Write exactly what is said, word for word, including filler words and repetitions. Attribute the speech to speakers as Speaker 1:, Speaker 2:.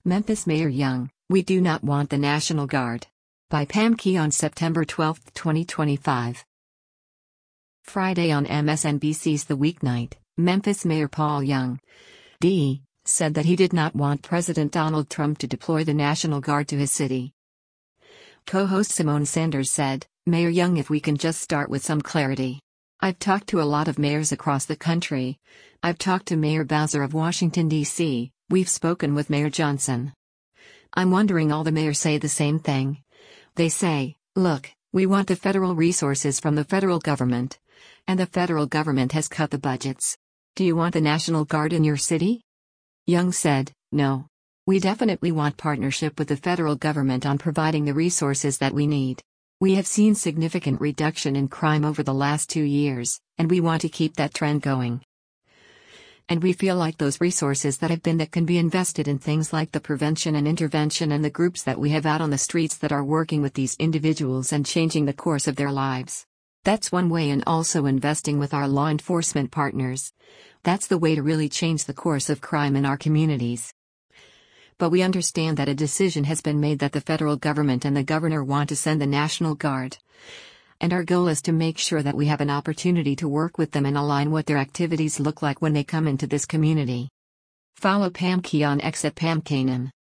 Speaker 1: Memphis Mayor Young, "We do not want the National Guard." By Pam Key on September twelfth, twenty twenty-five. Friday on M S N B C's The Weeknight, Memphis Mayor Paul Young, D, said that he did not want President Donald Trump to deploy the National Guard to his city. Co-host Simone Sanders said, "Mayor Young, if we can just start with some clarity. I've talked to a lot of mayors across the country. I've talked to Mayor Bowser of Washington, D C, we've spoken with Mayor Johnson. I'm wondering all the mayors say the same thing. They say, look, we want the federal resources from the federal government. And the federal government has cut the budgets. Do you want the National Guard in your city?" Young said, "No. We definitely want partnership with the federal government on providing the resources that we need. We have seen significant reduction in crime over the last two years, and we want to keep that trend going. And we feel like those resources that have been that can be invested in things like the prevention and intervention and the groups that we have out on the streets that are working with these individuals and changing the course of their lives. That's one way, and also investing with our law enforcement partners. That's the way to really change the course of crime in our communities. But we understand that a decision has been made that the federal government and the governor want to send the National Guard. And our goal is to make sure that we have an opportunity to work with them and align what their activities look like when they come into this community." Follow Pam Key on X at Pam Kanem.